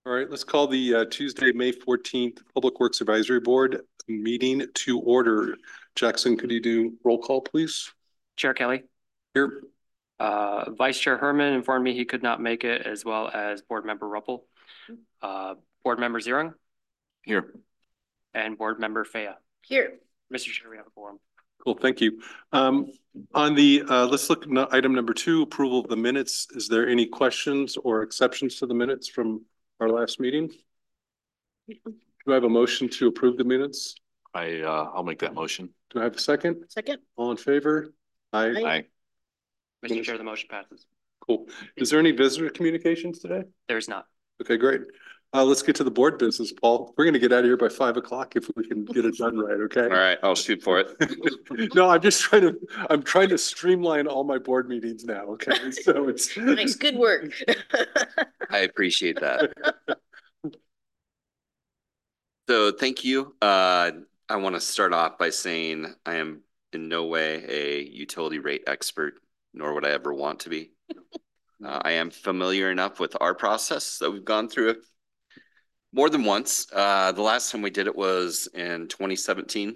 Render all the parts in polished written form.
All right, let's call the Tuesday, May 14th Public Works Advisory Board meeting to order. Jackson, could you do roll call, please? Chair Kelly. Here. Vice Chair Herman informed me he could not make it, as well as Board Member Ruppel. Board Member Zierung. Here. And Board Member Faya. Here. Mr. Chair, we have a quorum. Cool, thank you. On the, let's look at item number 2, approval of the minutes. Is there any questions or exceptions to the minutes from our last meeting? Do I have a motion to approve the minutes? I'll make that motion. Do I have a second? Second. All in favor? Aye. Aye. Mr. Chair, the motion passes. Cool. Is there any visitor communications today? There's not. Okay, great. Let's get to the board business, Paul. We're going to get out of here by 5 o'clock if we can get it done right. Okay. All right, I'll shoot for it. No, I'm trying to streamline all my board meetings now. Okay. So it's Nice. Good work. I appreciate that. So thank you. I want to start off by saying I am in no way a utility rate expert, nor would I ever want to be. I am familiar enough with our process that we've gone through it more than once. The last time we did it was in 2017.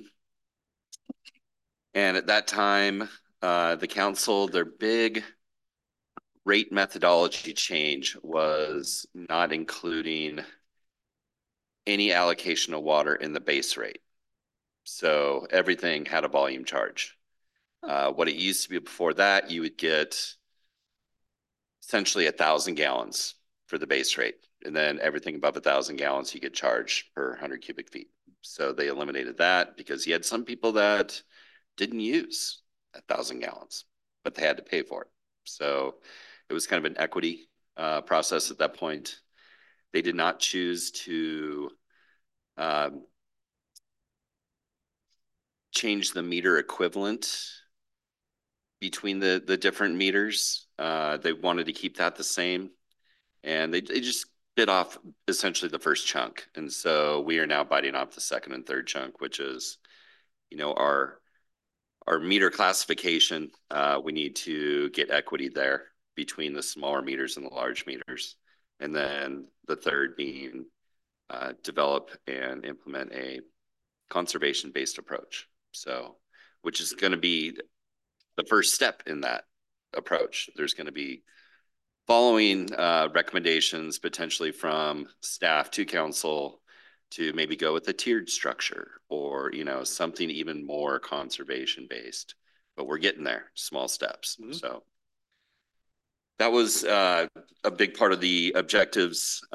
And at that time, the council, their big rate methodology change was not including any allocation of water in the base rate. So everything had a volume charge. What it used to be before that, you would get essentially 1,000 gallons for the base rate. And then everything above 1,000 gallons, you get charged per 100 cubic feet. So they eliminated that because you had some people that didn't use 1,000 gallons, but they had to pay for it. So it was kind of an equity process at that point. They did not choose to change the meter equivalent between the different meters. They wanted to keep that the same. And they just bit off essentially the first chunk. And so we are now biting off the second and third chunk, which is, you know, our meter classification. We need to get equity there between the smaller meters and the large meters. And then the third being develop and implement a conservation-based approach. So, which is going to be the first step in that approach. There's going to be following recommendations potentially from staff to council to maybe go with a tiered structure or, you know, something even more conservation-based. But we're getting there, small steps. Mm-hmm. So that was a big part of the objectives.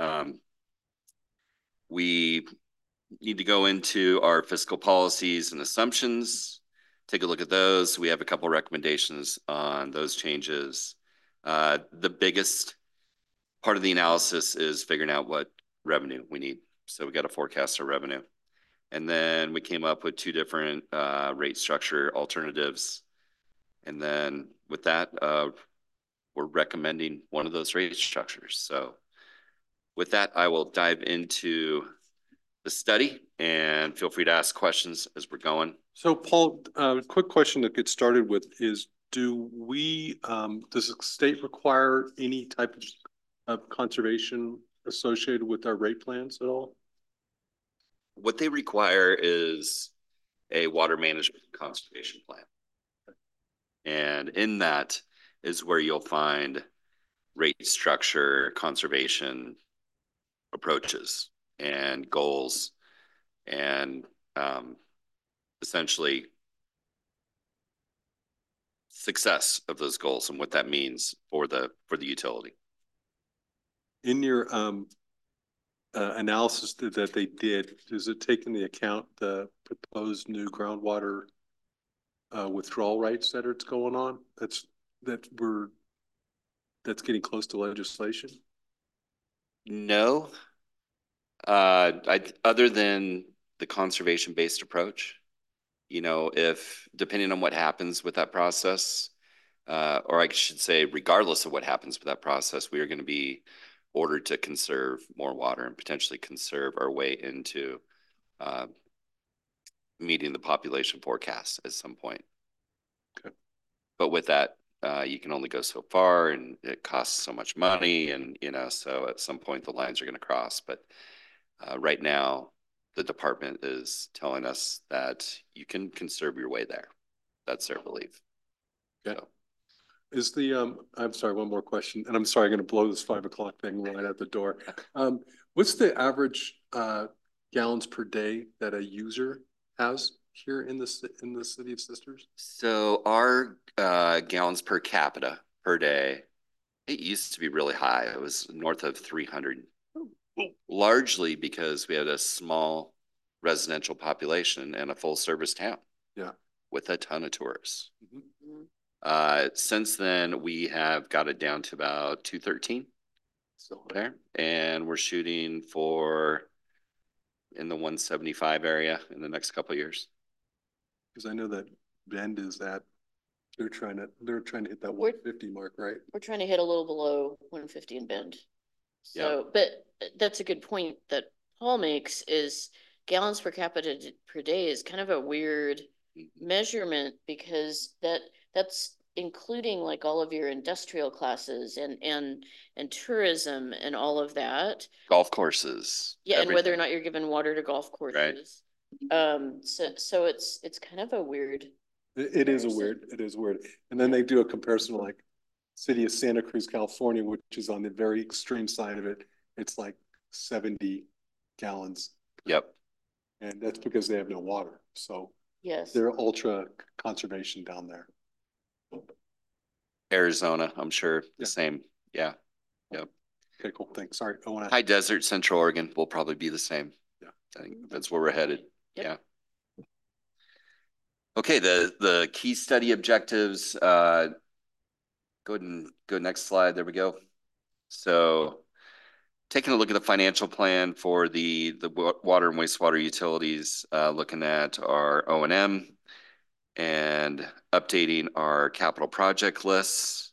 We need to go into our fiscal policies and assumptions, take a look at those. We have a couple of recommendations on those changes. The biggest part of the analysis is figuring out what revenue we need. So we got to forecast our revenue. And then we came up with 2 different rate structure alternatives. And then with that, we're recommending one of those rate structures. So with that, I will dive into the study and feel free to ask questions as we're going. So Paul, quick question to get started with is, does the state require any type of conservation associated with our rate plans at all? What they require is a water management conservation plan. And in that is where you'll find rate structure, conservation approaches and goals, and essentially success of those goals and what that means for the utility. In your analysis that they did, does it take into account the proposed new groundwater withdrawal rights that it's going on? That's getting close to legislation? No. Other than the conservation-based approach, you know, if depending on what happens with that process, or I should say, regardless of what happens with that process, we are going to be ordered to conserve more water and potentially conserve our way into meeting the population forecast at some point. Okay. But with that, you can only go so far and it costs so much money. And, so at some point the lines are going to cross. But right now, the department is telling us that you can conserve your way there. That's their belief. Okay. So. Is the, I'm sorry, one more question, and I'm sorry, I'm going to blow this 5 o'clock thing right out the door. What's the average gallons per day that a user has here in the city of Sisters? So our gallons per capita per day, it used to be really high. It was north of 300, largely because we had a small residential population and a full service town. Yeah. With a ton of tourists. Mm-hmm. Since then, we have got it down to about 213 there, and we're shooting for in the 175 area in the next couple of years. Because I know that Bend is at, they're trying to hit that 150 mark, right? We're trying to hit a little below 150 in Bend. So, yeah. But that's a good point that Paul makes, is gallons per capita per day is kind of a weird measurement, because that's including like all of your industrial classes and tourism and all of that. Golf courses. Yeah, everything. And whether or not you're giving water to golf courses. Right. So it's kind of a weird. It is weird. And then they do a comparison like city of Santa Cruz, California, which is on the very extreme side of it. It's like 70 gallons. Yep. And that's because they have no water. So yes, they're ultra conservation down there. Arizona, I'm sure the same. Yeah. Yep. Okay, cool. Thanks. Sorry. I want to. High Desert, Central Oregon will probably be the same. Yeah. I think that's where we're headed. Yep. Yeah. Okay. The key study objectives, go ahead and go next slide. There we go. So taking a look at the financial plan for the water and wastewater utilities, looking at our O&M and updating our capital project lists.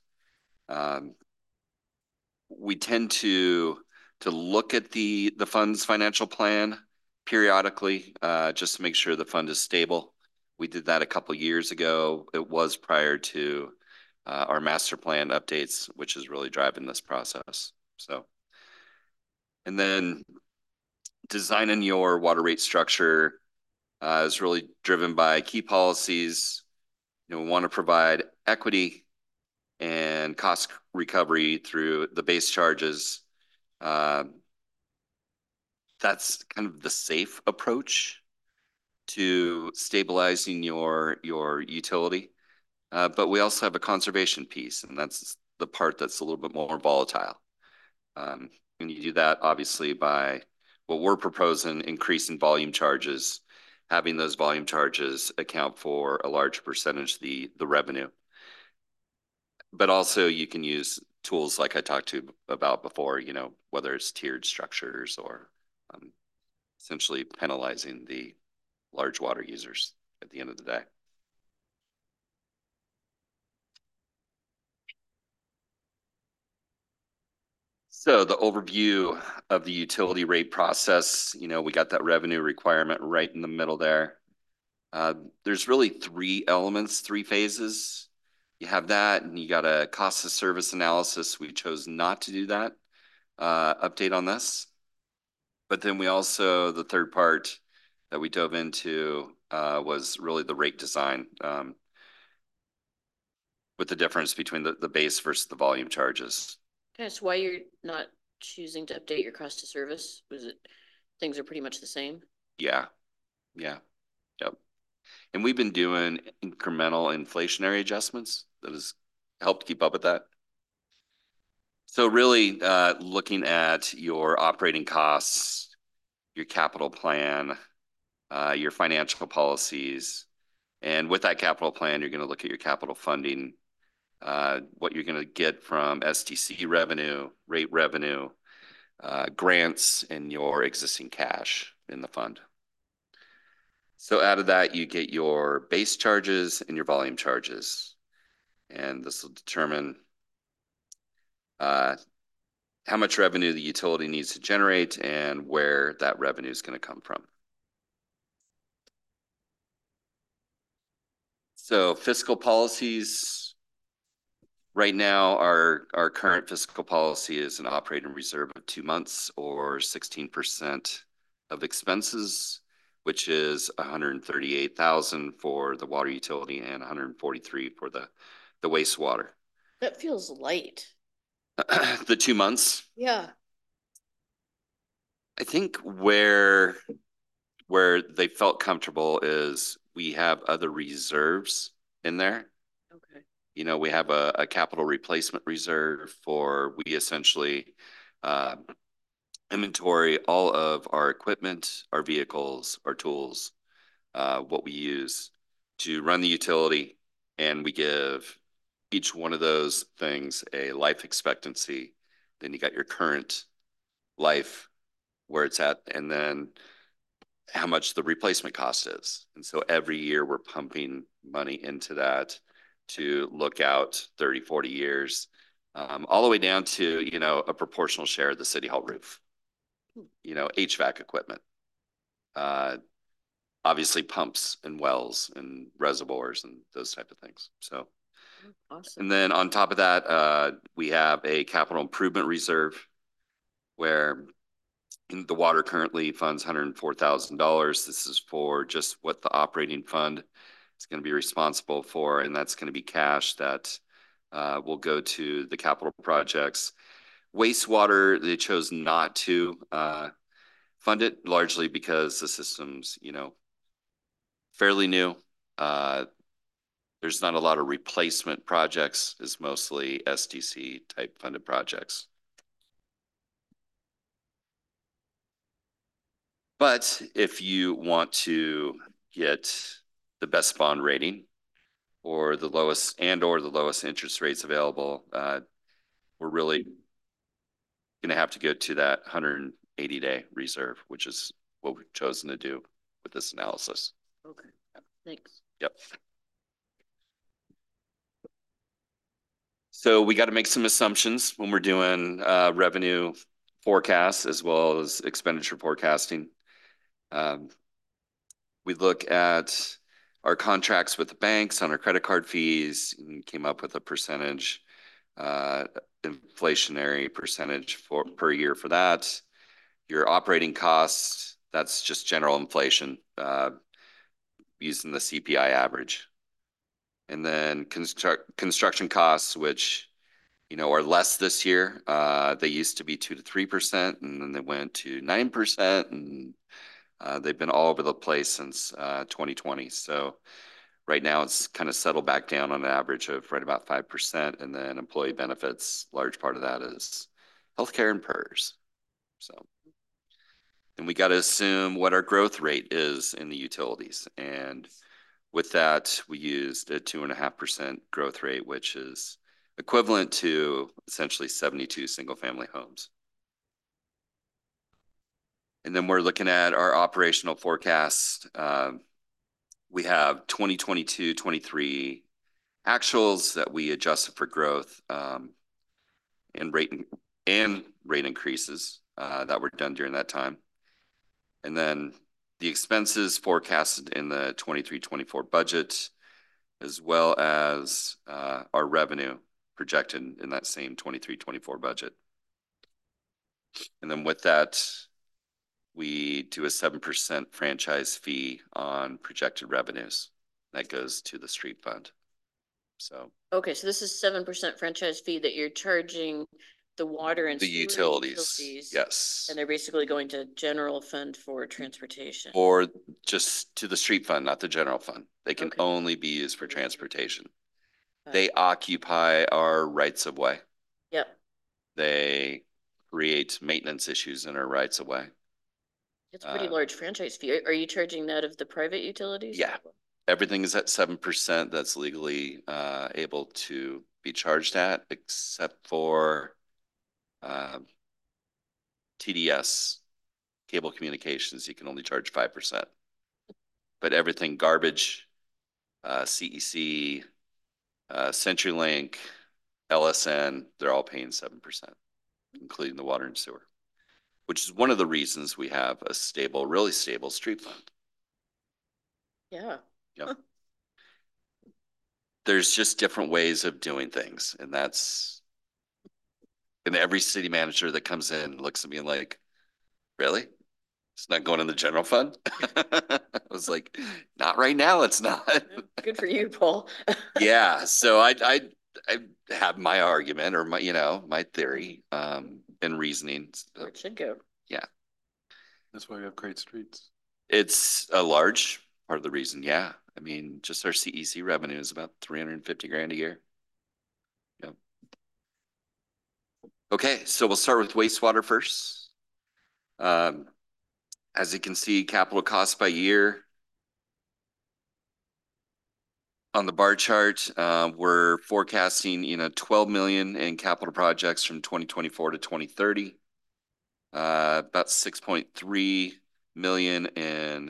We tend to look at the fund's financial plan periodically, just to make sure the fund is stable. We did that a couple years ago. It was prior to our master plan updates, which is really driving this process. So, and then designing your water rate structure is really driven by key policies. We want to provide equity and cost recovery through the base charges. That's kind of the safe approach to stabilizing your utility. But we also have a conservation piece, and that's the part that's a little bit more volatile. And you do that obviously by what we're proposing, increasing volume charges, having those volume charges account for a large percentage of the revenue. But also you can use tools like I talked about before, whether it's tiered structures or essentially penalizing the large water users at the end of the day. So the overview of the utility rate process, we got that revenue requirement right in the middle there. There's really three elements, three phases. You have that, and you got a cost of service analysis. We chose not to do that update on this. But then we also, the third part that we dove into was really the rate design, with the difference between the base versus the volume charges. Can I ask why you're not choosing to update your cost of service? Was it things are pretty much the same? Yeah. Yep. And we've been doing incremental inflationary adjustments that has helped keep up with that. So really looking at your operating costs, your capital plan, your financial policies, and with that capital plan, you're going to look at your capital funding, what you're going to get from SDC revenue, rate revenue, grants, and your existing cash in the fund. So out of that, you get your base charges and your volume charges. And this will determine how much revenue the utility needs to generate and where that revenue is going to come from. So fiscal policies, Right now, our current fiscal policy is an operating reserve of 2 months or 16% of expenses, which is 138,000 for the water utility and 143 for the wastewater. That feels light. The 2 months, Yeah. I think where they felt comfortable is we have other reserves in there. Okay. You know, we have a capital replacement reserve for, we essentially inventory all of our equipment, our vehicles, our tools, what we use to run the utility, and we give each one of those things a life expectancy. Then you got your current life where it's at, and then how much the replacement cost is. And so every year we're pumping money into that to look out 30, 40 years, all the way down to, you know, a proportional share of the city hall roof, you know, HVAC equipment, obviously pumps and wells and reservoirs and those type of things. So, Awesome. and then on top of that, we have a capital improvement reserve where the water currently funds $104,000. This is for just what the operating fund is going to be responsible for, and that's going to be cash that will go to the capital projects. Wastewater, they chose not to fund it, largely because the system's, you know, fairly new. There's not a lot of replacement projects. It's mostly SDC type funded projects. But if you want to get the best bond rating or the lowest interest rates available, we're really going to have to go to that 180-day reserve, which is what we've chosen to do with this analysis. Okay, thanks. Yep. So we got to make some assumptions when we're doing revenue forecasts as well as expenditure forecasting. We look at our contracts with the banks on our credit card fees and came up with a percentage, inflationary percentage per year for that. Your operating costs, that's just general inflation using the CPI average. And then construction costs, which, you know, are less this year. They used to be 2 to 3%, and then they went to 9%, and they've been all over the place since 2020. So right now it's kind of settled back down on an average of right about 5%. And then employee benefits, large part of that is healthcare and PERS. So, and we got to assume what our growth rate is in the utilities. And with that, we used a 2.5% growth rate, which is equivalent to essentially 72 single family homes. And then we're looking at our operational forecast. We have 2022-23 actuals that we adjusted for growth and rate increases that were done during that time. And then the expenses forecasted in the 23-24 budget, as well as our revenue projected in that same 23-24 budget. And then with that, we do a 7% franchise fee on projected revenues. That goes to the street fund. So. Okay, so this is 7% franchise fee that you're charging the water and the sewer utilities. Yes. And they're basically going to general fund for transportation. Or just to the street fund, not the general fund. They can Okay. only be used for transportation. They occupy our rights of way. Yep. They create maintenance issues in our rights of way. It's a pretty large franchise fee. Are you charging that of the private utilities? Yeah. Everything is at 7% that's legally able to be charged at, except for TDS, cable communications. You can only charge 5%. But everything garbage, CEC, CenturyLink, LSN, they're all paying 7%, including the water and sewer, which is one of the reasons we have a stable, really stable street fund. Yeah. Yep. there's just different ways of doing things. And every city manager that comes in looks at me like, really? It's not going in the general fund? I was like, not right now, it's not. Good for you, Paul. Yeah, so I have my argument or my theory and reasoning. Where it should go. Yeah. That's why we have great streets. It's a large part of the reason, yeah. I mean, just our CEC revenue is about 350 grand a year. Yep. Okay, so we'll start with wastewater first. As you can see, capital costs by year. On the bar chart, we're forecasting, 12 million in capital projects from 2024 to 2030. About 6.3 million in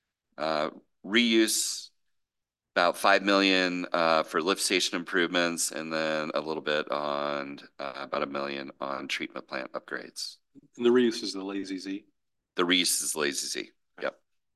reuse, about 5 million for lift station improvements, and then a little bit on about 1 million on treatment plant upgrades. And the reuse is the Lazy Z. The reuse is Lazy Z. Yep.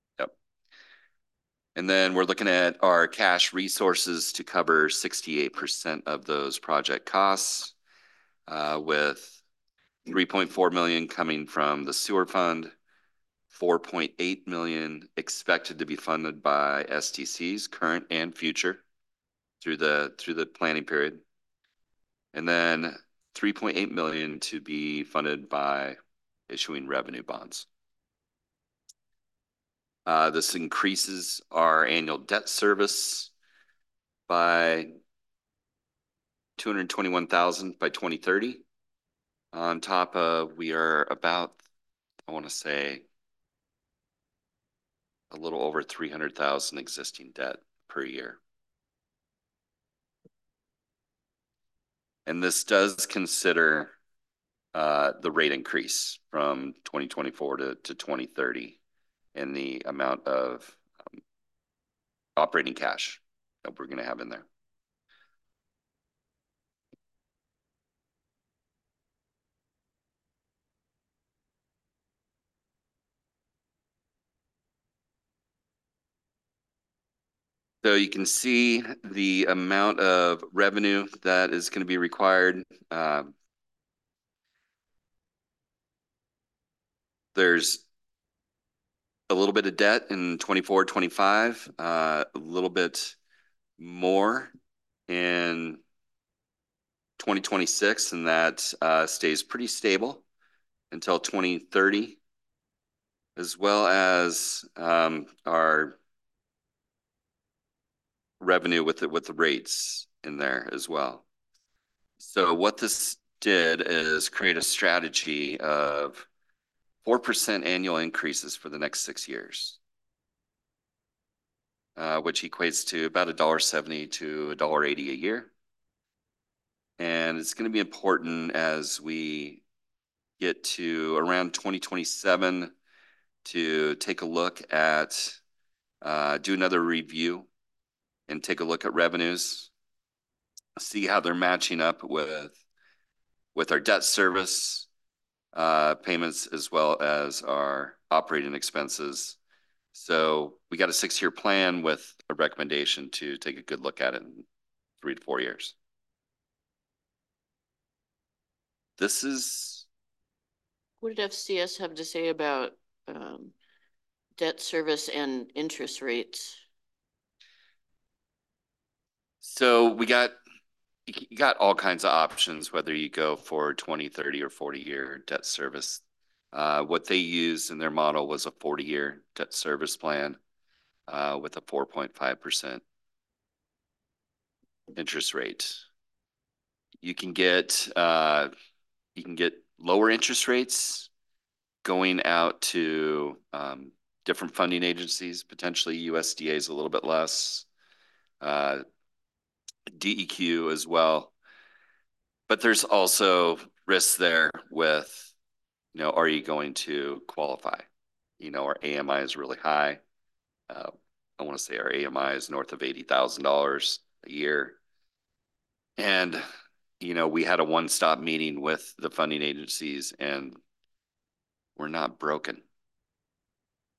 And then we're looking at our cash resources to cover 68% of those project costs, with 3.4 million coming from the sewer fund, 4.8 million expected to be funded by STCs, current and future, through the planning period, and then 3.8 million to be funded by issuing revenue bonds. This increases our annual debt service by 221,000 by 2030. On top of, we are about, I want to say, a little over 300,000 existing debt per year. And this does consider the rate increase from 2024 to 2030 and the amount of operating cash that we're going to have in there. So you can see the amount of revenue that is going to be required. There's a little bit of debt in 24, 25, a little bit more in 2026, and that stays pretty stable until 2030, as well as our revenue with the rates in there as well. So what this did is create a strategy of 4% annual increases for the next 6 years, which equates to about $1.70 to $1.80 a year. And it's going to be important as we get to around 2027 to take a look at, do another review and take a look at revenues, see how they're matching up with our debt service payments as well as our operating expenses. So we got a 6-year plan with a recommendation to take a good look at it in 3 to 4 years. This is. What did FCS have to say about debt service and interest rates? So you got all kinds of options, whether you go for 20, 30, or 40-year debt service. What they used in their model was a 40-year debt service plan with a 4.5% interest rate. You can get lower interest rates going out to different funding agencies. Potentially USDA is a little bit less, DEQ as well. But there's also risks there with, are you going to qualify? Our AMI is really high. I want to say our AMI is north of $80,000 a year. And, we had a one-stop meeting with the funding agencies and we're not broken.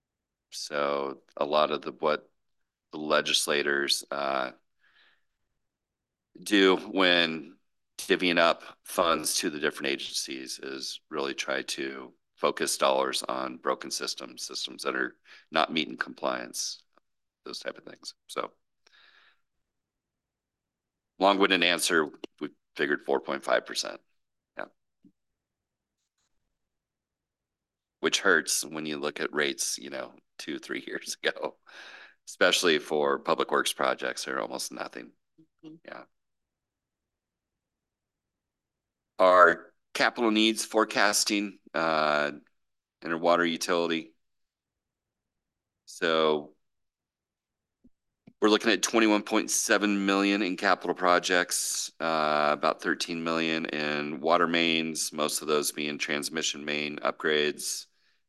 So a lot of what the legislators do when divvying up funds to the different agencies is really try to focus dollars on broken systems that are not meeting compliance, those type of things. So long-winded answer, we figured 4.5%. Yeah. Which hurts when you look at rates, 2-3 years ago, especially for public works projects, they're almost nothing. Yeah. Our capital needs forecasting, in our water utility. So we're looking at 21.7 million in capital projects, about 13 million in water mains, most of those being transmission main upgrades,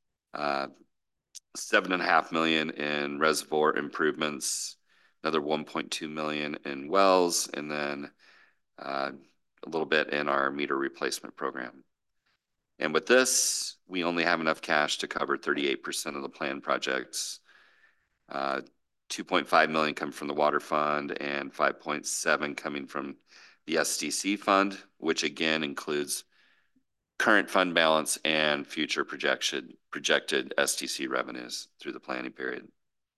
7.5 million in reservoir improvements, another 1.2 million in wells, and then a little bit in our meter replacement program. And with this, we only have enough cash to cover 38% of the planned projects. 2.5 million come from the water fund and 5.7 coming from the SDC fund, which again includes current fund balance and future projected SDC revenues through the planning period.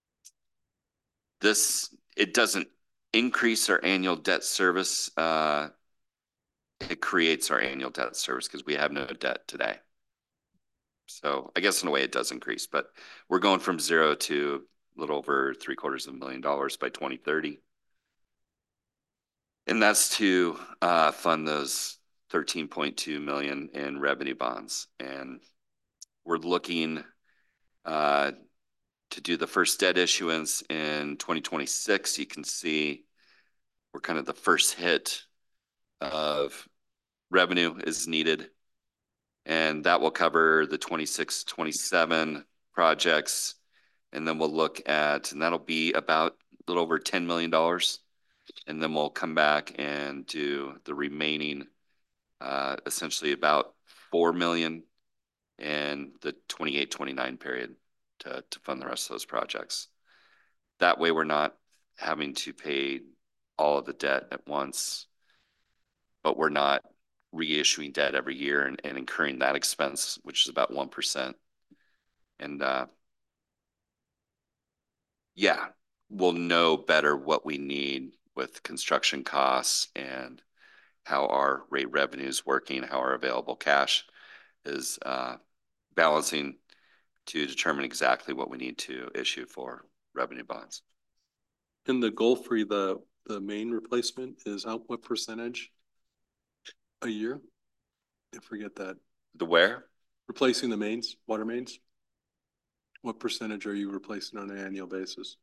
It doesn't increase our annual debt service. It creates our annual debt service because we have no debt today. So I guess in a way it does increase, but we're going from 0 to a little over $750,000 by 2030. And that's to fund those 13.2 million in revenue bonds. And we're looking to do the first debt issuance in 2026. You can see we're kind of the first hit of revenue is needed. And that will cover the 26, 27 projects. And then we'll look at, and that'll be about a little over $10 million. And then we'll come back and do the remaining, essentially about 4 million in the 28, 29 period to fund the rest of those projects. That way we're not having to pay all of the debt at once, but we're not reissuing debt every year and incurring that expense, which is about 1%. And yeah, we'll know better what we need with construction costs and how our rate revenue is working, how our available cash is balancing to determine exactly what we need to issue for revenue bonds. And the goal for the main replacement is what percentage a year? I forget that. The where? Replacing the mains, water mains? What percentage are you replacing on an annual basis?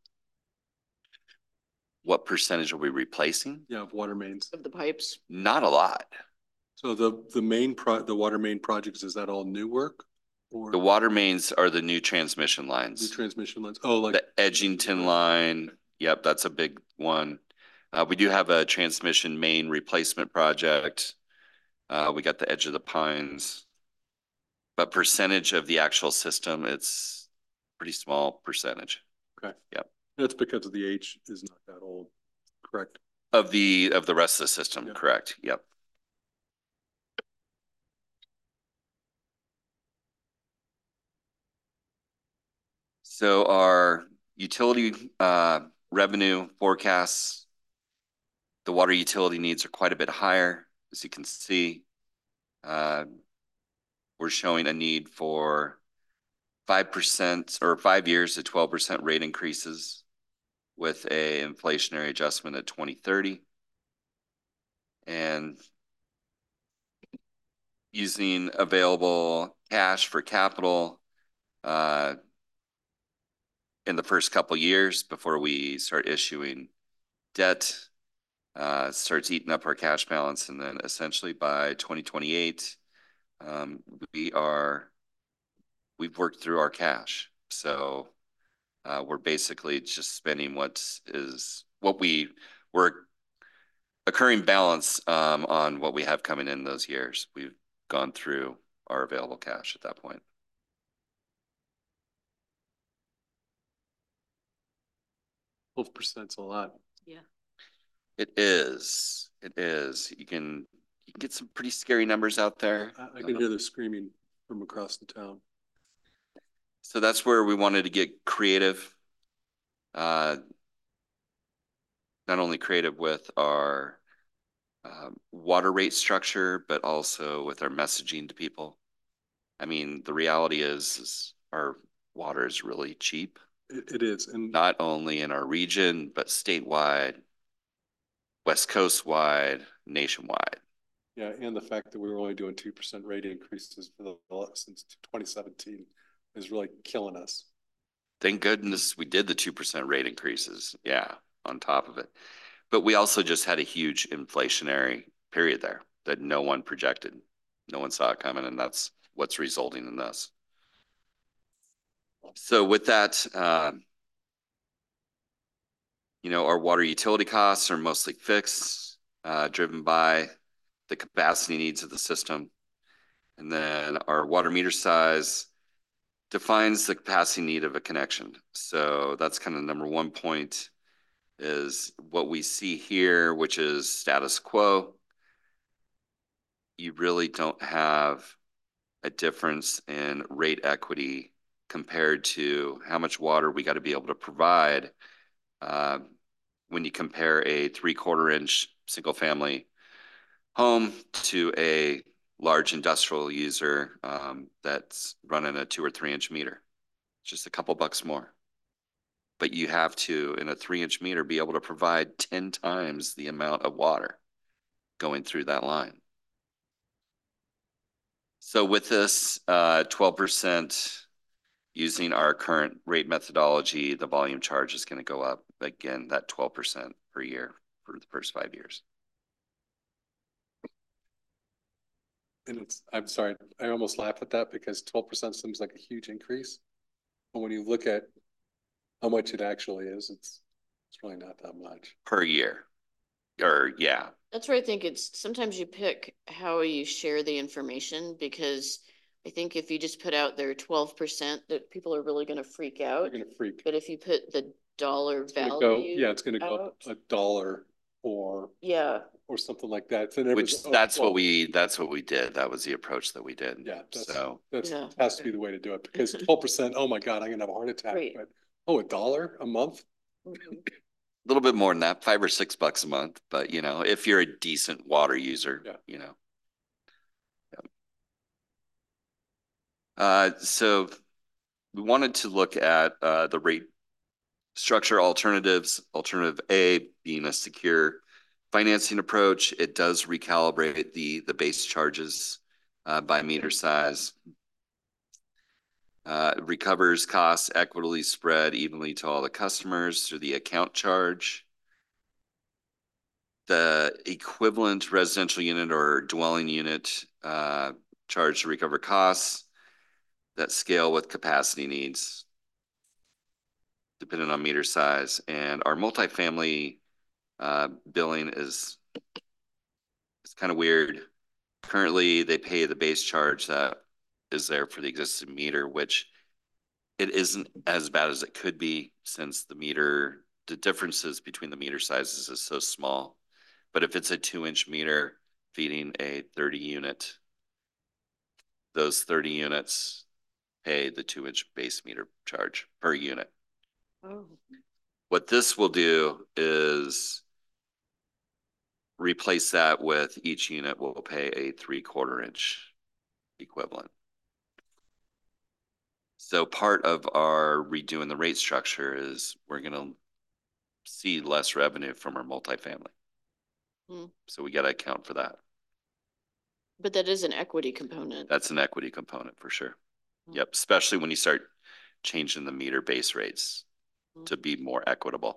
What percentage are we replacing? Yeah, of water mains. Of the pipes. Not a lot. So the water main projects, is that all new work? Or The water mains are the new transmission lines. new transmission lines? Oh, like the Edgington line. Yep, that's a big one. We do have a transmission main replacement project. We got the Edge of the Pines. But percentage of the actual system, it's pretty small percentage. Okay. Yep. That's because of the age is not that old, correct? Of the rest of the system, Yep. correct. Yep. So our utility revenue forecasts, the water utility needs are quite a bit higher, as you can see. We're showing a need for 5% or 5 years to 12% rate increases with a inflationary adjustment at 2030. And using available cash for capital in the first couple years before we start issuing debt, starts eating up our cash balance. And then essentially by 2028, we've worked through our cash. So we're basically just spending we're occurring balance on what we have coming in those years. We've gone through our available cash at that point. 12%'s a lot. Yeah. It is. It is. You can get some pretty scary numbers out there. I can hear the screaming from across the town. So that's where we wanted to get creative. Not only creative with our water rate structure, but also with our messaging to people. I mean, the reality is our water is really cheap, It is, and not only in our region, but statewide, West Coast wide, nationwide. yeah, and the fact that we were only doing 2% rate increases for since 2017 is really killing us. Thank goodness we did the 2% rate increases. Yeah, on top of it. But we also just had a huge inflationary period there that no one projected. No one saw it coming, and that's what's resulting in this. So with that, our water utility costs are mostly fixed, driven by the capacity needs of the system. And then our water meter size defines the capacity need of a connection. So that's kind of number one point is what we see here, which is status quo. You really don't have a difference in rate equity compared to how much water we got to be able to provide when you compare a 3/4 inch single family home to a large industrial user that's running a 2 or 3 inch meter. Just a couple bucks more. But you have to, in a 3 inch meter, be able to provide 10 times the amount of water going through that line. So with this 12% using our current rate methodology, the volume charge is going to go up again, that 12% per year for the first 5 years. And I'm sorry, I almost laugh at that because 12% seems like a huge increase. But when you look at how much it actually is, it's really not that much. Per year. Or yeah. That's where I think it's, sometimes you pick how you share the information, because I think if you just put out there 12%, that people are really gonna freak out. They're gonna freak. But if you put the dollar It's gonna value. yeah, it's gonna go out, up $1 or something like that. So That's what we did. That was the approach that we did. Yeah, Yeah. has to be the way to do it, because 12%, oh my God, I'm gonna have a heart attack. Right. But $1 a month? Mhm. A little bit more than that, $5 or $6 a month. But if you're a decent water user, Yeah. So we wanted to look at the rate structure alternatives. Alternative A being a secure financing approach. It does recalibrate the base charges by meter size. Recovers costs equitably spread evenly to all the customers through the account charge. The equivalent residential unit or dwelling unit charge to recover costs that scale with capacity needs, depending on meter size. And our multifamily billing is kind of weird. Currently, they pay the base charge that is there for the existing meter, which it isn't as bad as it could be, since the differences between the meter sizes is so small. But if it's a 2-inch meter feeding a 30 unit, those 30 units pay the 2-inch base meter charge per unit. Oh. What this will do is replace that with each unit will pay a 3/4 inch equivalent. So part of our redoing the rate structure is we're going to see less revenue from our multifamily. So we got to account for that. But that is an equity component. That's an equity component for sure. Yep. Especially when you start changing the meter base rates to be more equitable.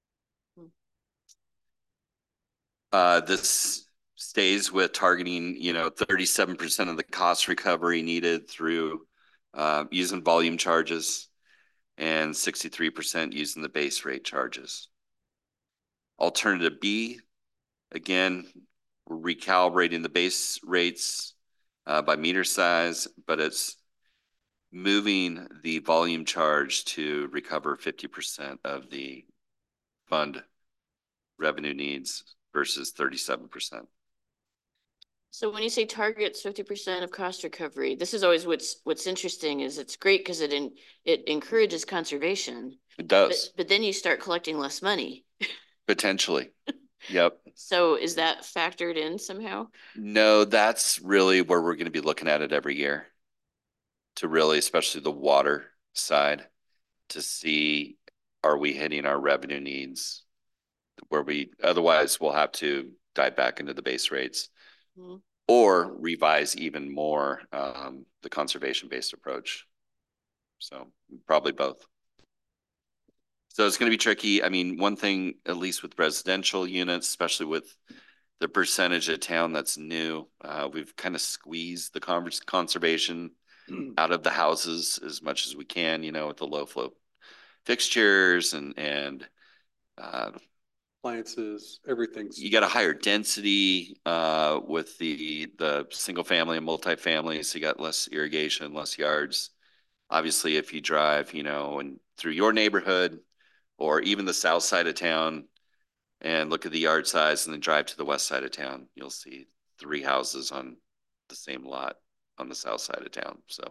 This stays with targeting, 37% of the cost recovery needed through using volume charges and 63% using the base rate charges. Alternative B, again, we're recalibrating the base rates by meter size, but it's moving the volume charge to recover 50% of the fund revenue needs versus 37%. So when you say targets 50% of cost recovery, this is always what's interesting is it's great because it encourages conservation. It does. But then you start collecting less money. Potentially. Yep. So is that factored in somehow? No, that's really where we're going to be looking at it every year to really, especially the water side, to see, are we hitting our revenue needs where we otherwise we'll have to dive back into the base rates or revise even more the conservation-based approach. So probably both. So it's going to be tricky. I mean, one thing, at least with residential units, especially with the percentage of town that's new, we've kind of squeezed the conservation out of the houses as much as we can, you know, with the low flow fixtures and appliances, everything's. You got a higher density with the single family and multifamily, so you got less irrigation, less yards. Obviously, if you drive, you know, and through your neighborhood or even the south side of town and look at the yard size and then drive to the west side of town, you'll see 3 houses on the same lot on the south side of town. So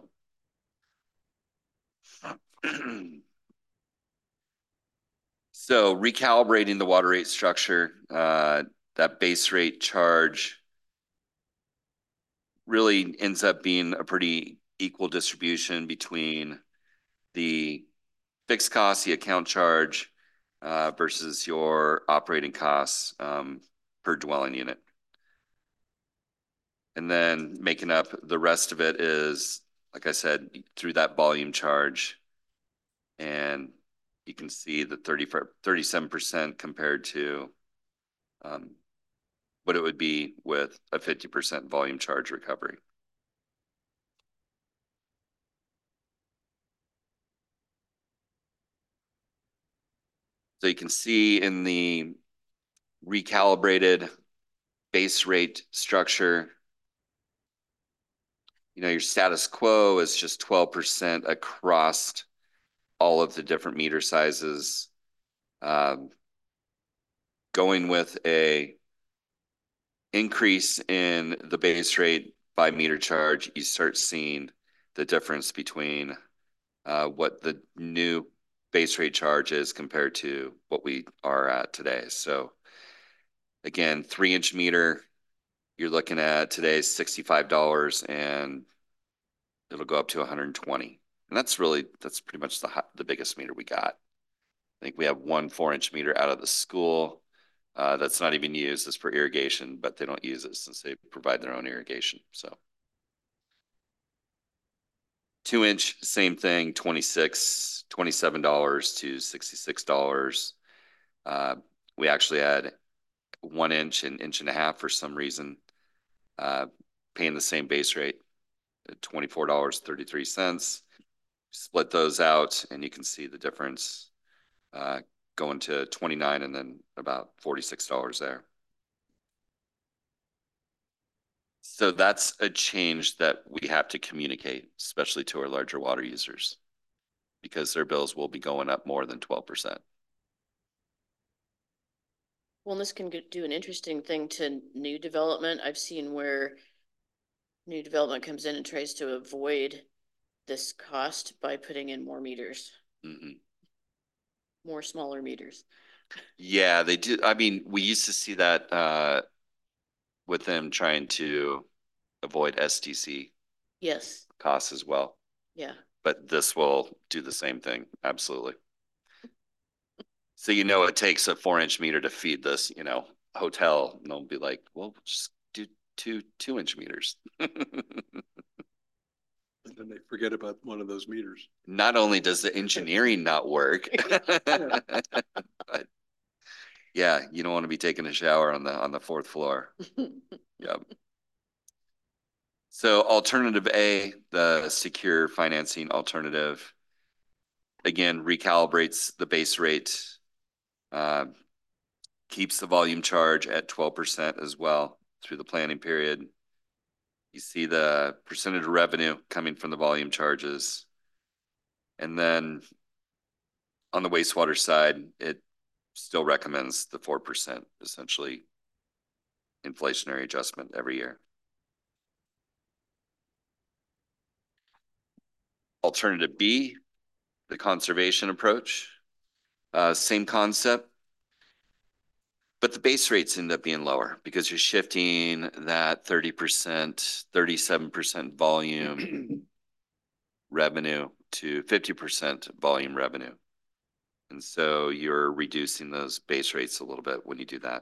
so recalibrating the water rate structure, that base rate charge really ends up being a pretty equal distribution between the fixed costs, the account charge, versus your operating costs per dwelling unit. And then making up the rest of it is, like I said, through that volume charge. And you can see the 37% compared to what it would be with a 50% volume charge recovery. So you can see in the recalibrated base rate structure, you know, your status quo is just 12% across all of the different meter sizes. Going with a increase in the base rate by meter charge, you start seeing the difference between what the new base rate charge is compared to what we are at today. So again, 3-inch meter, you're looking at today's $65 and it'll go up to 120. And that's pretty much the biggest meter we got. I think we have one 4-inch meter out of the school that's not even used as for irrigation, but they don't use it since they provide their own irrigation. So 2-inch, same thing, $27 to $66. We actually had 1-inch and 1.5 inches for some reason, paying the same base rate at $24.33. Split those out and you can see the difference going to 29 and then about $46 there. So that's a change that we have to communicate, especially to our larger water users, because their bills will be going up more than 12%. Well, this can do an interesting thing to new development. I've seen where new development comes in and tries to avoid this cost by putting in more meters. More smaller meters. Yeah, they do. I mean, we used to see that with them trying to avoid STC costs as well. Yeah. But this will do the same thing. Absolutely. So, you know, it takes a 4-inch meter to feed this, you know, hotel. And they'll be like, well, just do 2-inch meters. And then they forget about one of those meters. Not only does the engineering not work, but yeah, you don't want to be taking a shower on the 4th floor. Yep. So alternative A, the secure financing alternative, again, recalibrates the base rate, keeps the volume charge at 12% as well through the planning period. You see the percentage of revenue coming from the volume charges. And then on the wastewater side, it still recommends the 4% essentially inflationary adjustment every year. Alternative B, the conservation approach, same concept, but the base rates end up being lower because you're shifting that 30%, 37% volume revenue to 50% volume revenue. And so you're reducing those base rates a little bit when you do that.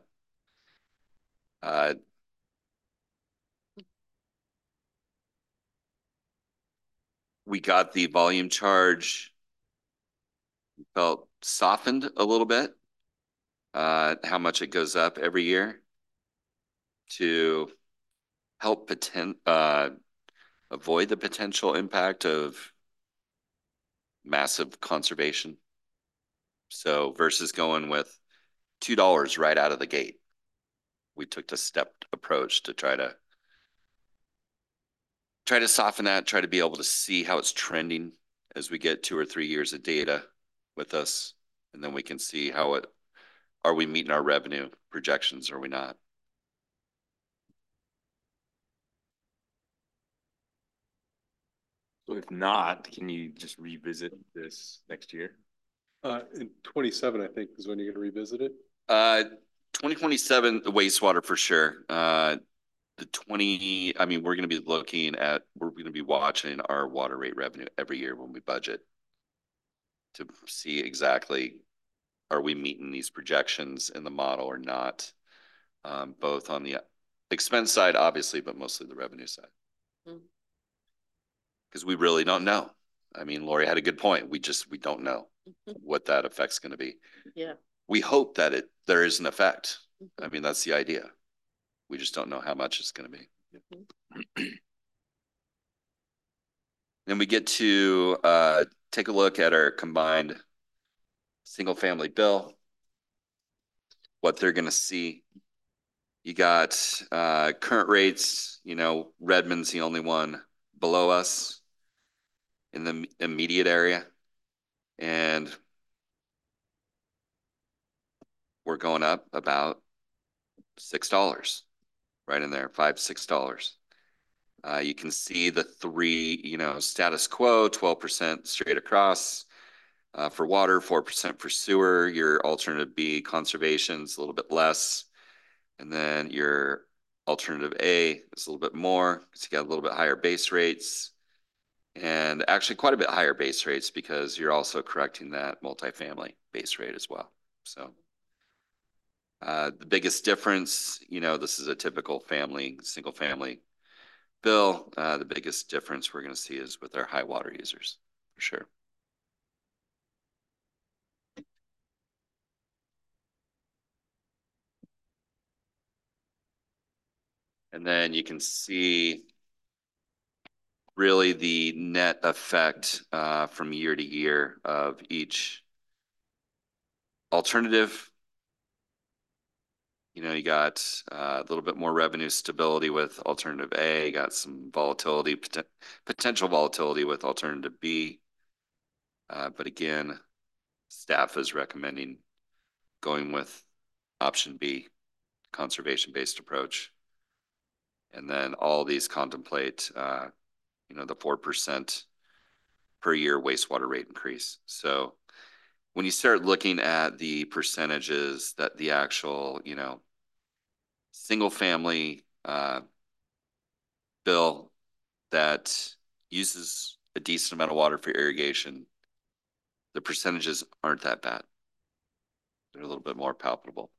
We got the volume charge felt softened a little bit, how much it goes up every year to help avoid the potential impact of massive conservation. So versus going with $2 right out of the gate, we took the stepped approach to try to soften that, try to be able to see how it's trending as we get 2 or 3 years of data with us. And then we can see are we meeting our revenue projections or are we not? So if not, can you just revisit this next year? In 27, I think, is when you're going to revisit it. 2027, the wastewater for sure. We're going to be watching our water rate revenue every year when we budget to see exactly, are we meeting these projections in the model or not? Both on the expense side, obviously, but mostly the revenue side. Because we really don't know. I mean, Lori had a good point. We don't know what that effect's going to be. Yeah. We hope that there is an effect. I mean, that's the idea. We just don't know how much it's going to be. Then we get to take a look at our combined single family bill, what they're going to see. You got current rates, Redmond's the only one below us in the immediate area. And we're going up about $6 right in there, $5, $6. You can see the three, status quo, 12% straight across for water, 4% for sewer. Your alternative B, conservation's a little bit less. And then your alternative A is a little bit more because you got a little bit higher base rates. And actually quite a bit higher base rates because you're also correcting that multifamily base rate as well. So the biggest difference, this is a typical single family bill. The biggest difference we're going to see is with our high water users, for sure. And then you can see really the net effect from year to year of each alternative. You got a little bit more revenue stability with alternative A, you got some volatility, potential volatility with alternative B. But again, staff is recommending going with option B, conservation-based approach. And then all these contemplate, the 4% per year wastewater rate increase. So when you start looking at the percentages that the actual, single family bill that uses a decent amount of water for irrigation, the percentages aren't that bad. They're a little bit more palpable.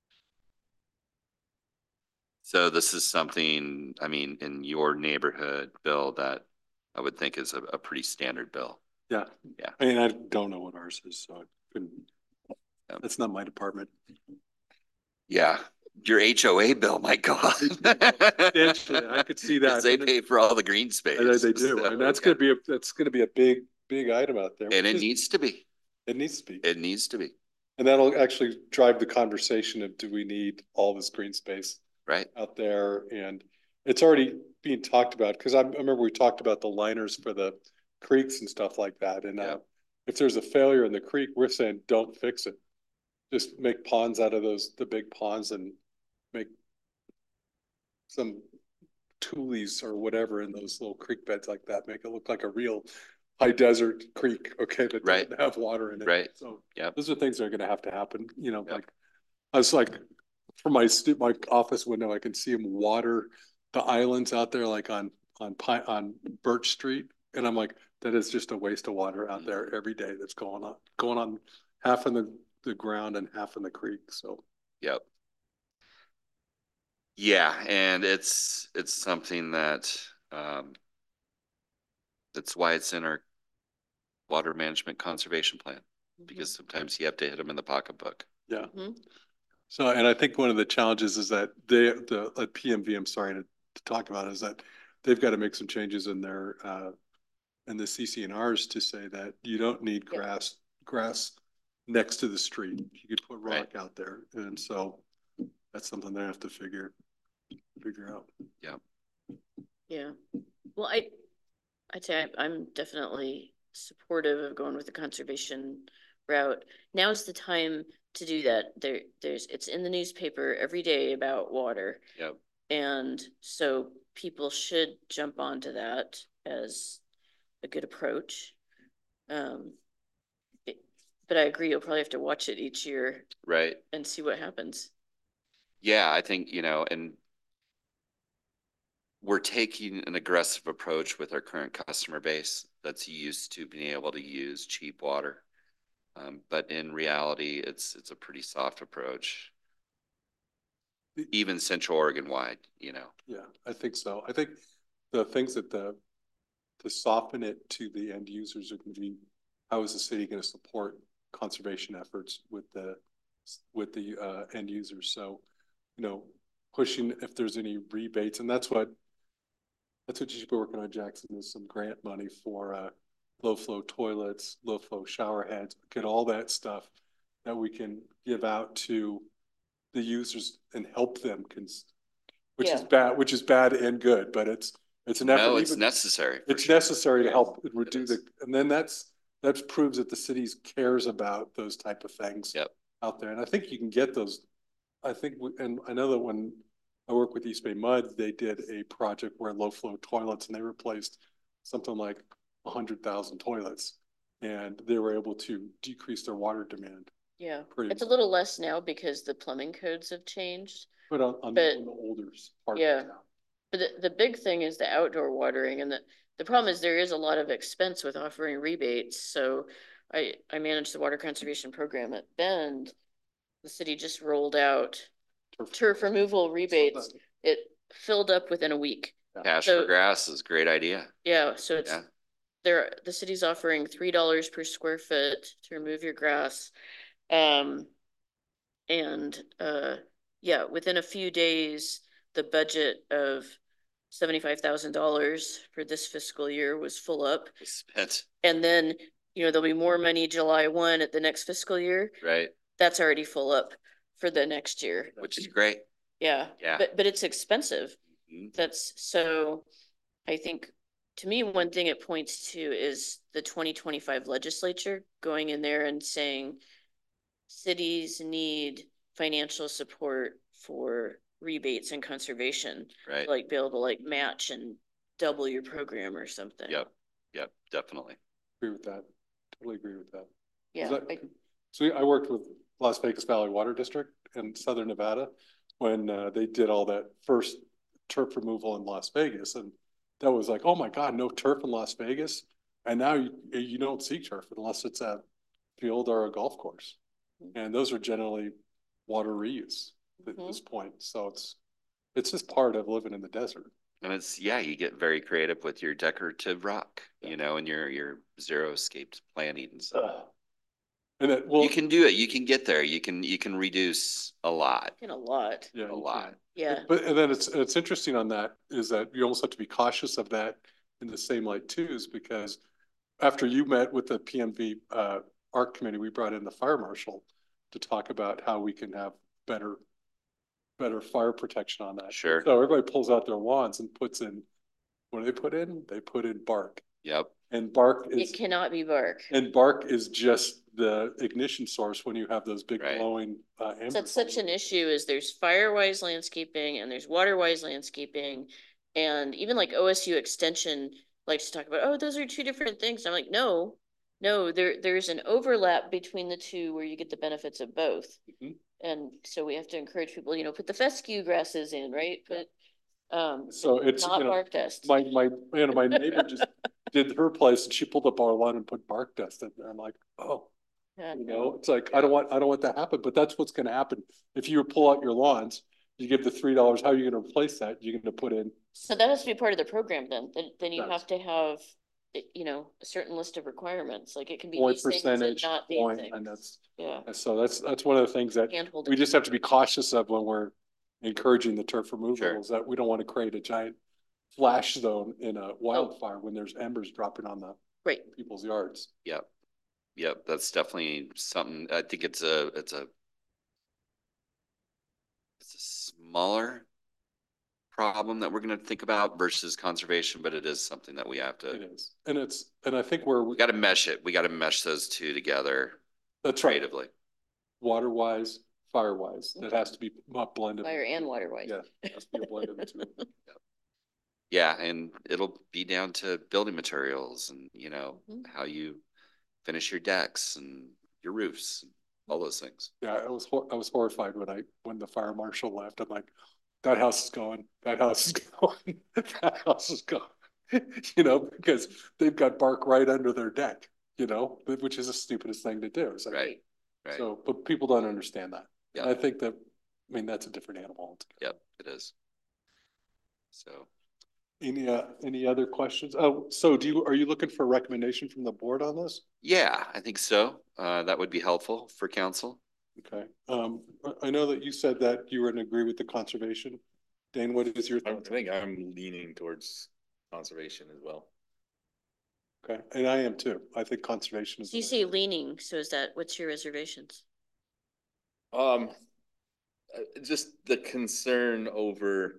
So this is something, in your neighborhood, Bill, that I would think is a pretty standard bill. Yeah. Yeah. I don't know what ours is, so I couldn't. That's not my department. Yeah. Your HOA bill might go up. I could see that. They pay for all the green space. They do. So, and that's going to be a big item out there. And it needs to be. It needs to be. It needs to be. And that'll actually drive the conversation of, do we need all this green space out there? And it's already being talked about, because I remember we talked about the liners for the creeks and stuff like that. And if there's a failure in the creek, we're saying, don't fix it. just make ponds out of the big ponds and make some tules or whatever in those little creek beds like that, make it look like a real high desert creek, okay, that Right. doesn't have water in it. Right. So Yep. those are things that are gonna have to happen, you know, Yep. like, I was like, from my office window, I can see them water the islands out there, like on Birch Street. And I'm like, that is just a waste of water out there every day that's going on half in the ground and half in the creek, so. Yep. Yeah, and it's something that, that's why it's in our water management conservation plan, because sometimes you have to hit them in the pocketbook. Yeah. Mhm. So, and I think one of the challenges is that at PMV, I'm sorry to talk about, is that they've got to make some changes in their, in the CCNRs to say that you don't need Yeah. grass next to the street. You could put rock Right. out there. And so that's something they have to figure out. Yeah. Well, I'd say I'm definitely supportive of going with the conservation route. Now's the time to do that. It's in the newspaper every day about water. Yep. And so people should jump onto that as a good approach. But I agree, you'll probably have to watch it each year Right. and see what happens. Yeah, I think, and we're taking an aggressive approach with our current customer base that's used to being able to use cheap water. But in reality, it's a pretty soft approach, even Central Oregon wide, Yeah, I think so. I think the things that to soften it to the end users are going to be, how is the city going to support conservation efforts with the end users? So, pushing if there's any rebates, and that's what you should be working on, Jackson, is some grant money for low flow toilets, low flow shower heads, get all that stuff that we can give out to the users and help them, which is bad and good, but it's an effort. No, it's necessary. It's necessary to help reduce it. And then that proves that the city cares about those type of things out there. And I think you can get those. And I know that when I work with East Bay Mud, they did a project where low flow toilets, and they replaced something like 100,000 toilets, and they were able to decrease their water demand. Yeah, Pretty it's a little less now because the plumbing codes have changed. But on the older part. Yeah. But the big thing is the outdoor watering, and the problem is there is a lot of expense with offering rebates. So I manage the water conservation program at Bend. The city just rolled out turf removal rebates. It filled up within a week. Cash for grass is a great idea. Yeah, so it's the city's offering $3 per square foot to remove your grass. Yeah, within a few days, the budget of $75,000 for this fiscal year was full up. Spent. And then, there'll be more money July 1 at the next fiscal year. Right. That's already full up for the next year. Which is great. Yeah. Yeah. But it's expensive. Mm-hmm. So I think, to me, one thing it points to is the 2025 legislature going in there and saying cities need financial support for rebates and conservation. Right. Like be able to match and double your program or something. Yep. Definitely. Agree with that. Totally agree with that. Yeah. So I worked with Las Vegas Valley Water District in Southern Nevada when they did all that first turf removal in Las Vegas. And that was like, oh my God, no turf in Las Vegas. And now you don't see turf unless it's a field or a golf course. And those are generally water reuse at this point. So it's just part of living in the desert. And you get very creative with your decorative rock, and your zero-scaped planting and stuff. And you can do it. You can get there. You can reduce a lot. A lot. Yeah, a lot. Yeah. And then it's interesting on that is that you almost have to be cautious of that in the same light too, is because after you met with the PMV ARC committee, we brought in the fire marshal to talk about how we can have better fire protection on that. Sure. So everybody pulls out their wands and puts in, what do they put in? They put in bark. Yep. And bark It is, cannot be bark. and bark is just the ignition source when you have those big Right. glowing, So embers. that's such an issue is there's fire-wise landscaping and there's water-wise landscaping. And even like OSU Extension likes to talk about, oh, those are two different things. I'm like, no, there's an overlap between the two where you get the benefits of both. Mhm. And so we have to encourage people, put the fescue grasses in, right? But, So it's, not bark dust. my neighbor just did her place and she pulled up our lawn and put bark dust in there. I'm like, oh. Yeah, It's like, I don't want that to happen, but that's what's gonna happen. If you pull out your lawns, you give the $3, how are you gonna replace that? You're gonna put in, So that has to be part of the program then you Does. have to have, a certain list of requirements, like it can be point these things and percentage, not these point, things. and that's, Yeah. so that's one of the things that Handhold we it. just have to be cautious of when we're encouraging the turf removal, Sure. is that we don't want to create a giant flash zone in a wildfire when there's embers dropping on the Right. people's yards. Yep. Yep, that's definitely something, I think it's a smaller problem that we're gonna think about versus conservation, but it is something that we have It to, is. And I think we gotta mesh it. We gotta mesh those two together that's right, creatively. water wise, fire wise, that has to be blended. Fire and water wise. Yeah, it has to be a blend of the two. Yeah, and it'll be down to building materials and, Mhm. how you finish your decks and your roofs, and all those things. Yeah, I was horrified when the fire marshal left. I'm like, that house is going, that house is going, that house is going. Because they've got bark right under their deck, which is the stupidest thing to do. It's like, Right, right. So, but people don't understand that. And I Yep. think that's a different animal altogether. Yep, it is. So, Any other questions? Oh, so are you looking for a recommendation from the board on this? yeah, I think so. That would be helpful for council. Okay, I know that you said that you were in agree with the conservation. Dane, what is your I thoughts? think I'm leaning towards conservation as well. Okay, and I am too. I think conservation is. So you say leaning, so what's your reservations? Just the concern over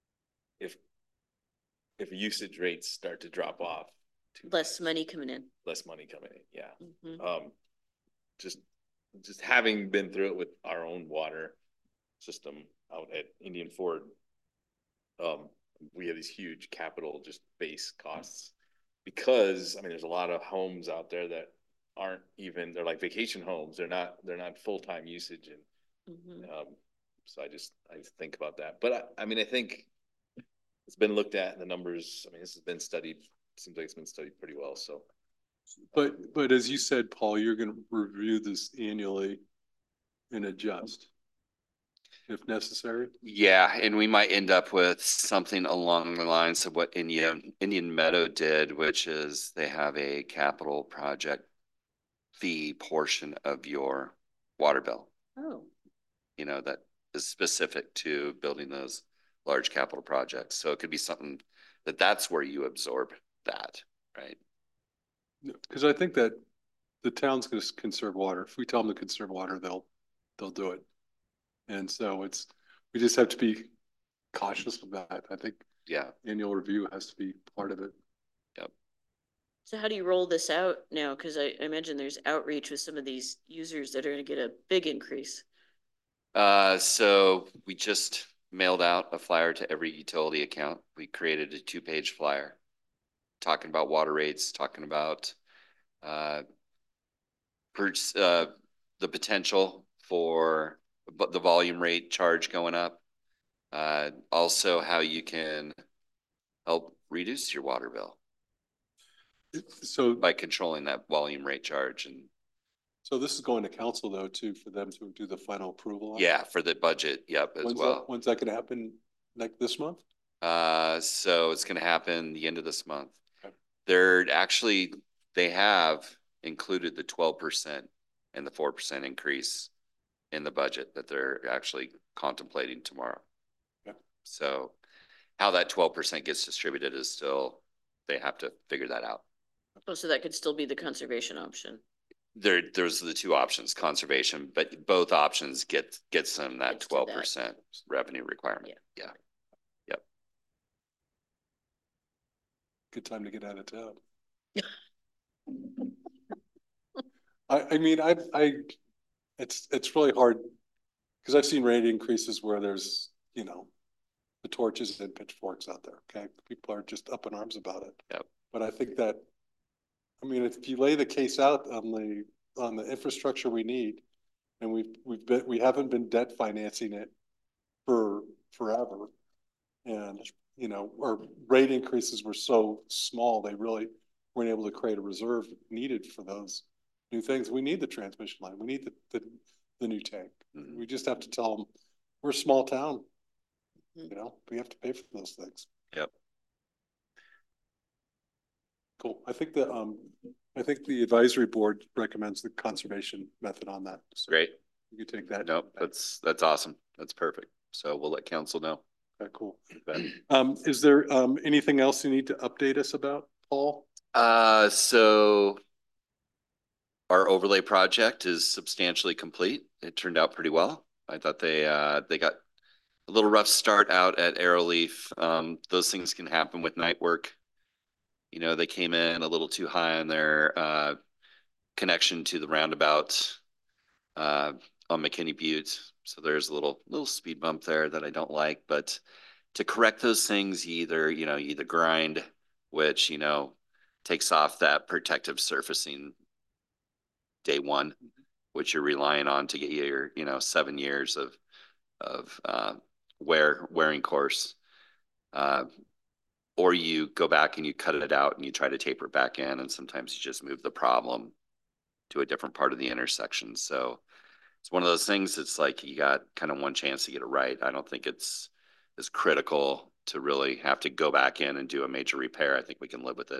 if usage rates start to drop off. Less money coming in. Less money coming in, yeah. Mhm. Just having been through it with our own water system out at Indian Ford, we have these huge capital just base costs because there's a lot of homes out there that aren't even, they're like vacation homes. They're not full-time usage. And Mhm. so I think about that. But I think it's been looked at, the numbers. This has been studied. Seems like it's been studied pretty well. So, But as you said, Paul, you're going to review this annually and adjust if necessary. Yeah, and we might end up with something along the lines of what Indian Meadow did, which is they have a capital project fee portion of your water bill, Oh, that is specific to building those large capital projects. So it could be something that's where you absorb that, right? Because I think that the town's going to conserve water. If we tell them to conserve water, they'll do it. And so we just have to be cautious of that. I think Yeah. annual review has to be part of it. Yep. so how do you roll this out now? Because I imagine there's outreach with some of these users that are going to get a big increase. So we just mailed out a flyer to every utility account. We created a 2-page flyer talking about water rates, talking about the potential for the volume rate charge going up. Also how you can help reduce your water bill So, by controlling that volume rate charge. And so this is going to council though, too, for them to do the final approval on? yeah, for the budget. Yep. As well. When's that going to happen? Like this month? So it's going to happen the end of this month. Okay. They have included the 12% and the 4% increase in the budget that they're actually contemplating tomorrow. Okay. So how that 12% gets distributed is still, they have to figure that out. Oh, so that could still be the conservation option. There's the two options, conservation, but both options gets them that Gets to that. 12% revenue requirement. Yeah. Good time to get out of town. I mean, it's really hard because I've seen rate increases where there's, you know, the torches and pitchforks out there. Okay. People are just up in arms about it. Yep. But I think that, I mean, if you lay the case out on the infrastructure we need, and we haven't been debt financing it for forever. And, you know, our rate increases were so small, they really weren't able to create a reserve needed for those new things. We need the transmission line. We need the new tank. Mhm. We just have to tell them we're a small town. You know, we have to pay for those things. Yep. Cool. I think the advisory board recommends the conservation method on that. So Great. you can take that. Nope, that's awesome. That's perfect. So we'll let council know. Okay, cool. Bet. Is there anything else you need to update us about, Paul? So our overlay project is substantially complete. It turned out pretty well. I thought they got a little rough start out at Arrowleaf. Those things can happen with night work. You know, they came in a little too high on their connection to the roundabout on McKinney Butte. So there's a little speed bump there that I don't like. But to correct those things, you either grind, which, you know, takes off that protective surfacing day one, which you're relying on to get your, 7 years of wearing course. Or you go back and you cut it out and you try to taper it back in, and sometimes you just move the problem to a different part of the intersection. So it's one of those things. It's like you got kind of one chance to get it right. I don't think it's as critical to really have to go back in and do a major repair. I think we can live with it.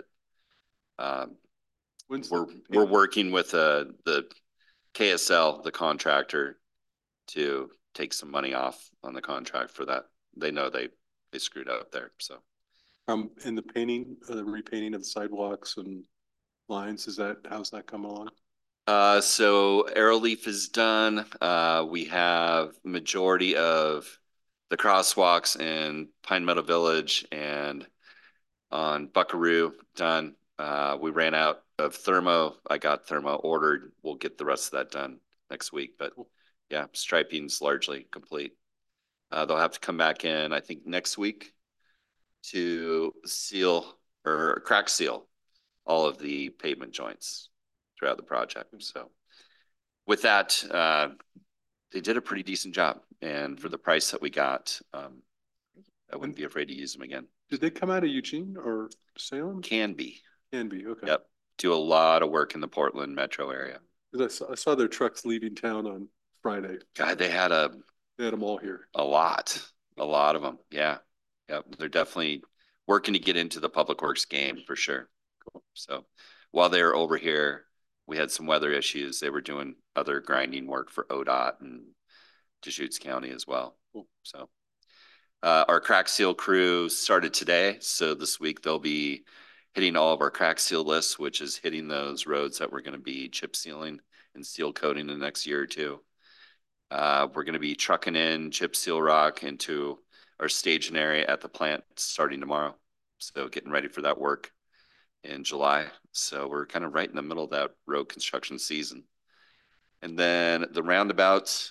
We're working with the KSL, the contractor, to take some money off on the contract for that. They know they screwed up there. So In the painting, the repainting of the sidewalks and lines, how's that coming along? So Arrowleaf is done. We have majority of the crosswalks in Pine Meadow Village and on Buckaroo done. We ran out of thermo. I got thermo ordered. We'll get the rest of that done next week. But yeah, striping's largely complete. They'll have to come back in, I think, next week to seal or crack seal all of the pavement joints throughout the project. So with that, they did a pretty decent job. And for the price that we got, I wouldn't be afraid to use them again. Did they come out of Eugene or Salem? Can be. Can be, okay. Yep. Do a lot of work in the Portland metro area. I saw their trucks leaving town on Friday. God, they had them all here. A lot of them. Yeah. Yep. They're definitely working to get into the public works game for sure. Cool. So while they were over here, we had some weather issues. They were doing other grinding work for ODOT and Deschutes County as well. Cool. So our crack seal crew started today. So this week they'll be hitting all of our crack seal lists, which is hitting those roads that we're going to be chip sealing and seal coating in the next year or two. We're going to be trucking in chip seal rock into our staging area at the plant starting tomorrow. So getting ready for that work in July. So we're kind of right in the middle of that road construction season. And then the roundabouts,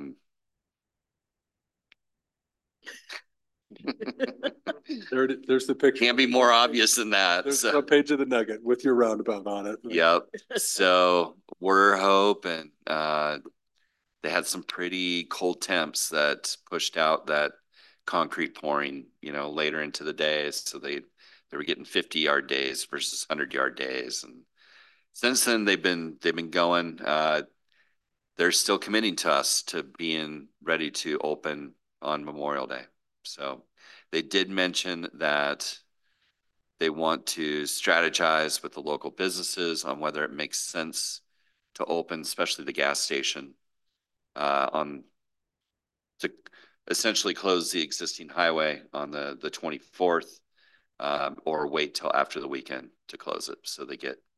there's the picture. Can't be more obvious than that. There's the page of the Nugget with your roundabout on it. Yep. So we're hoping they had some pretty cold temps that pushed out that concrete pouring, later into the day. So they were getting 50-yard days versus 100-yard days. And since then they've been going. They're still committing to us to being ready to open on Memorial Day. So they did mention that they want to strategize with the local businesses on whether it makes sense to open, especially the gas station, to essentially close the existing highway on the 24th, or wait till after the weekend to close it. So they get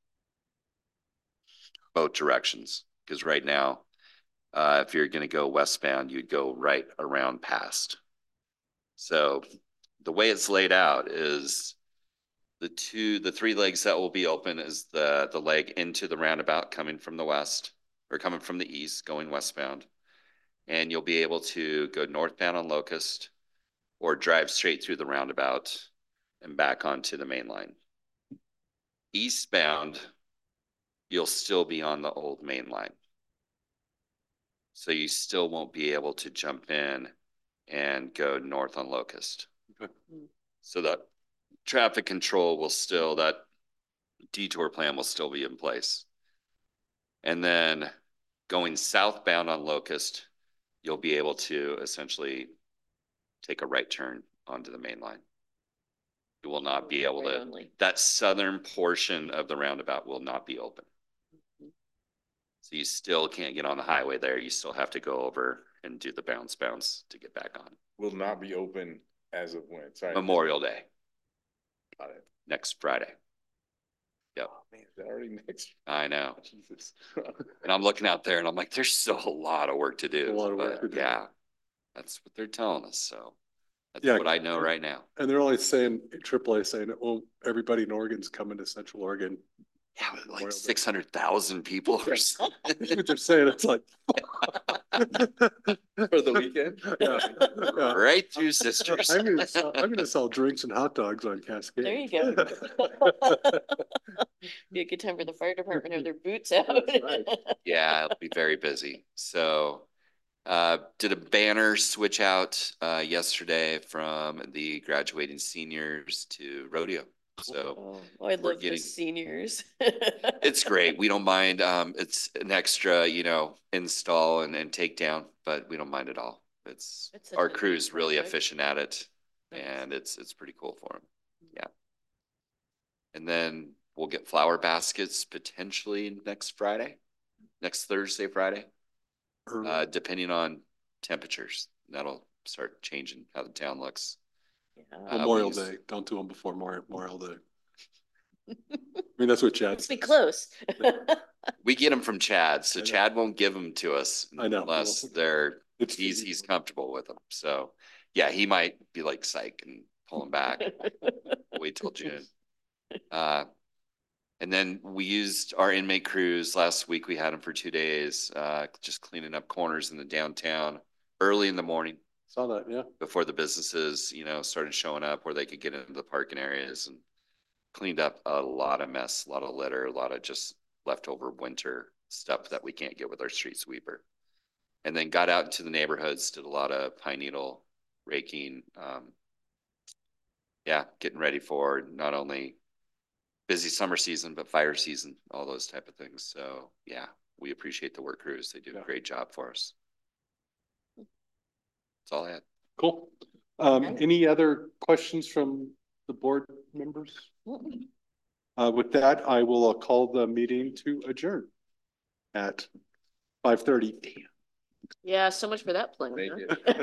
both directions. Because right now, if you're going to go westbound, you'd go right around past. So the way it's laid out is The three legs that will be open is the leg into the roundabout coming from the west or coming from the east, going westbound. And you'll be able to go northbound on Locust or drive straight through the roundabout and back onto the main line. Eastbound, you'll still be on the old main line. So you still won't be able to jump in and go north on Locust. Okay. So that traffic control will still, that detour plan will still be in place. And then going southbound on Locust, you'll be able to essentially take a right turn onto the main line. You will not be able to, that southern portion of the roundabout will not be open. So you still can't get on the highway there. You still have to go over and do the bounce to get back on. Will not be open as of when? Sorry. Memorial Day. Got it. Next Friday. Yep. Oh, man, is that already next? I know. Jesus. And I'm looking out there and I'm like, there's still a lot of work to do. A lot of work but to do. yeah, that's what they're telling us. So that's Yeah. what I know right now. And they're only saying, AAA saying, oh, everybody in Oregon's coming to Central Oregon. Yeah, with Memorial like Day. 600,000 people or something. That's what they're saying. It's like. For the weekend? Yeah. Yeah. Right through Sisters. I'm gonna sell drinks and hot dogs on Cascade. There you go. Be a good time for the fire department to have their boots out. That's right. Yeah, it'll be very busy. So did a banner switch out yesterday from the graduating seniors to rodeo. So Oh, I we're love the getting- seniors. it's great. We don't mind. It's an extra, install and take down, but we don't mind at all. It's That's such our a neat crew's really project. efficient at it, Nice. and it's pretty cool for them. Yeah. And then we'll get flower baskets potentially next Thursday, Friday, depending on temperatures. That'll start changing how the town looks. Yeah. Memorial we Day. Don't do them before Memorial Day. I mean, that's what Chad Let's be says. close. We get them from Chad, so I know. Chad won't give them to us I know. unless he's comfortable with them. So yeah, he might be like psych and pull them back. Wait till June. And then we used our inmate crews last week. We had them for 2 days, just cleaning up corners in the downtown early in the morning Saw that, yeah. before the businesses, started showing up where they could get into the parking areas, and cleaned up a lot of mess, a lot of litter, a lot of just leftover winter stuff that we can't get with our street sweeper. And then got out into the neighborhoods, did a lot of pine needle raking. Getting ready for not only busy summer season, but fire season, all those type of things. So yeah, we appreciate the work crews. They do a great job for us. That's all I had. Cool. Any other questions from the board members? With that, I will call the meeting to adjourn at 5:30. Yeah, so much for that plan. Thank huh? you.